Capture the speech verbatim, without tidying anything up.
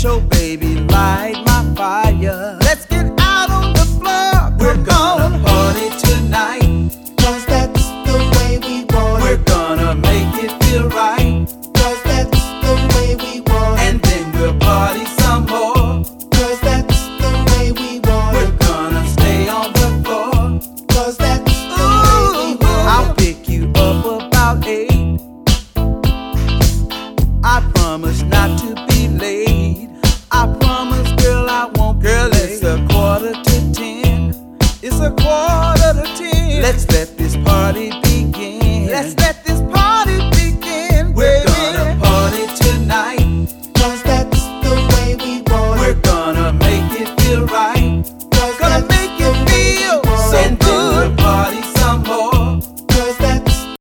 show, baby, light my fire. Let's get out on the floor. We're gonna party tonight, 'cause that's the way we want we're it. gonna make it feel right, 'Cause that's the way we want it. and then we'll party some more. 'Cause that's the way we want We're it. gonna stay on the floor. 'Cause that's the way we Ooh, want I'll it. pick you up about eight. I promise not to be late. I promise, girl, I won't be Girl, late. it's a quarter to ten. It's a quarter to ten. Let's let this party begin. Let's let this party begin, We're baby. gonna party tonight. 'Cause that's the way we want We're it. gonna make it feel right,